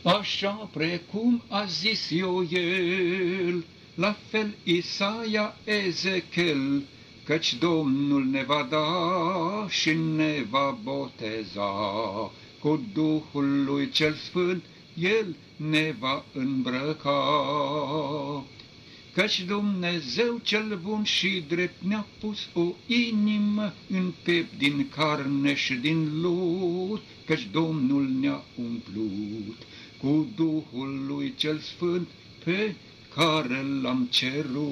Așa precum a zis Ioel, la fel Isaia, Ezechiel, căci Domnul ne va da și ne va boteza. Cu Duhul lui cel Sfânt El ne va îmbrăca. Căci Dumnezeu cel bun și drept ne-a pus o inimă în piept din carne și din lut, căci Domnul ne-a umplut cu Duhul lui cel Sfânt pe care l-am cerut.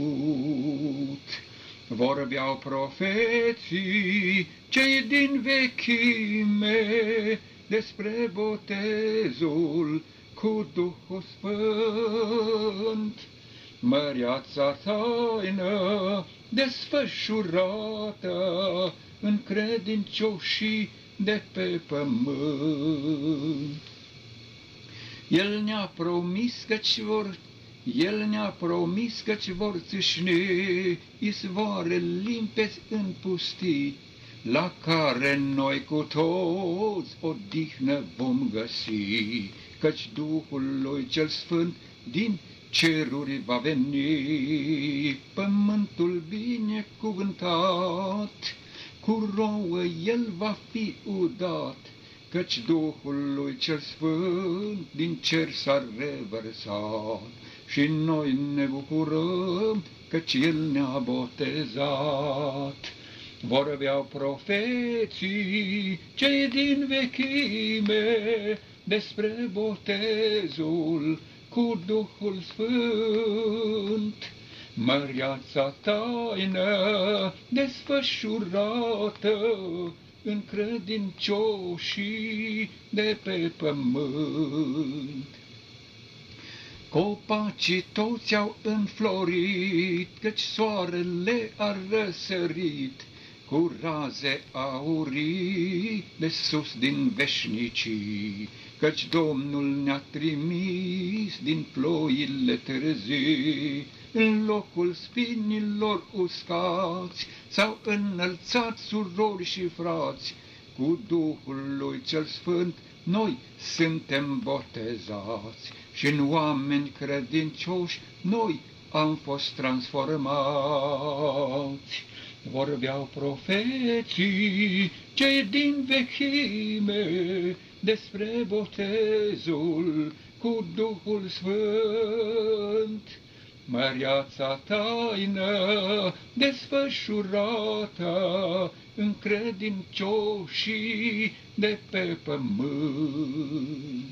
Vorbeau profeții cei din vechime despre botezul cu Duhul Sfânt. Măreața taină desfășurată în credincioșii de pe pământ. El ne-a promis căci vor țâșni izvoare limpezi în pustii, la care noi cu toți odihnă vom găsi, căci Duhul lui cel Sfânt din ceruri va veni, pământul binecuvântat, cu rouă el va fi udat, căci Duhul lui cel Sfânt din cer s-a revărsat și noi ne bucurăm căci el ne-a botezat. Vorbeau profeții cei din vechime despre botezul cu Duhul Sfânt. Măreața taină desfășurată în credincioșii de pe pământ. Copacii toți au înflorit, căci soarele a răsărit, cu raze aurii de sus din veșnicii, căci Domnul ne-a trimis din ploile târzii. În locul spinilor uscați s-au înălțat surori și frați, cu Duhul lui cel Sfânt noi suntem botezați și în oameni credincioși noi am fost transformați. Vorbeau profeții cei din vechime despre botezul cu Duhul Sfânt. Măreața taină desfășurată în credincioșii de pe pământ.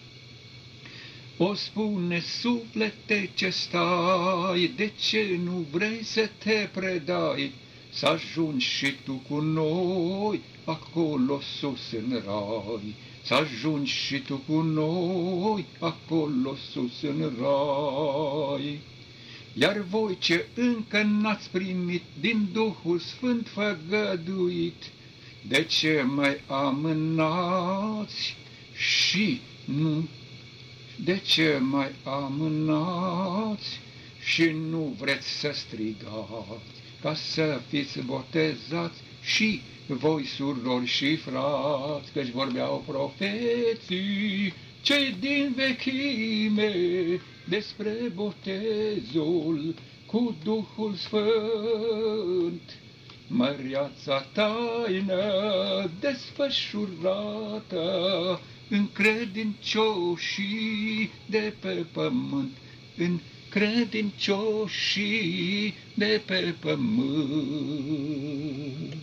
O spune, suflete ce stai, de ce nu vrei să te predai, să ajungi și tu cu noi acolo sus în rai, să ajungi și tu cu noi acolo sus în rai. Iar voi ce încă n-ați primit din Duhul Sfânt făgăduit, de ce mai amânați și nu? De ce mai amânați și nu vreți să strigați, ca să fiți botezați și voi surori și frați, căci vorbeau profeții cei din vechime despre botezul cu Duhul Sfânt. Măreața taină desfășurată în credincioșii de pe pământ, în credincioșii de pe pământ.